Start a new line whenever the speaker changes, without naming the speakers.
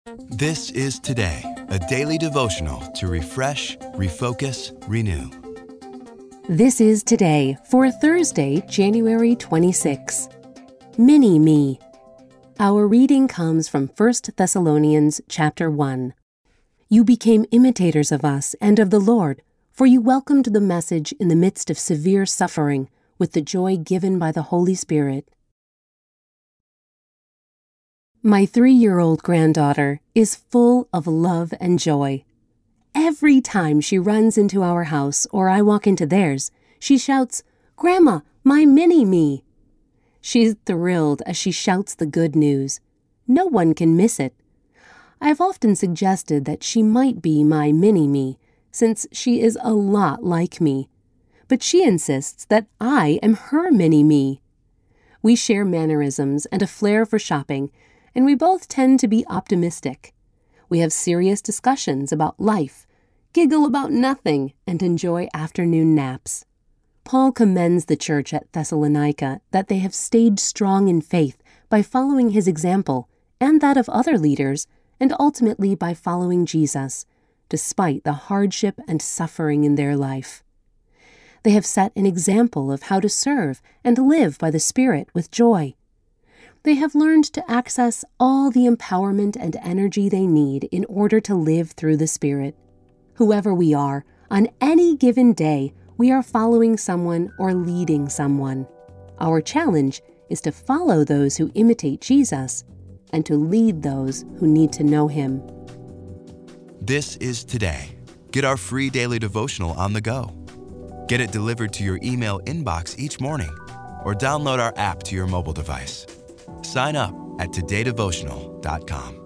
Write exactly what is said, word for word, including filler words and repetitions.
This is Today, a daily devotional to refresh, refocus, renew.
This is Today for Thursday, January twenty-sixth. Mini-Me. Our reading comes from First Thessalonians chapter one. You became imitators of us and of the Lord, for you welcomed the message in the midst of severe suffering with the joy given by the Holy Spirit. My three-year-old granddaughter is full of love and joy. Every time she runs into our house or I walk into theirs, she shouts, "Grandma, my mini-me!" She's thrilled as she shouts the good news. No one can miss it. I've often suggested that she might be my mini-me, since she is a lot like me. But she insists that I am her mini-me. We share mannerisms and a flair for shopping, and we both tend to be optimistic. We have serious discussions about life, giggle about nothing, and enjoy afternoon naps. Paul commends the church at Thessalonica that they have stayed strong in faith by following his example and that of other leaders, and ultimately by following Jesus, despite the hardship and suffering in their life. They have set an example of how to serve and live by the Spirit with joy. They have learned to access all the empowerment and energy they need in order to live through the Spirit. Whoever we are, on any given day, we are following someone or leading someone. Our challenge is to follow those who imitate Jesus and to lead those who need to know Him.
This is Today. Get our free daily devotional on the go. Get it delivered to your email inbox each morning or download our app to your mobile device. Sign up at today devotional dot com.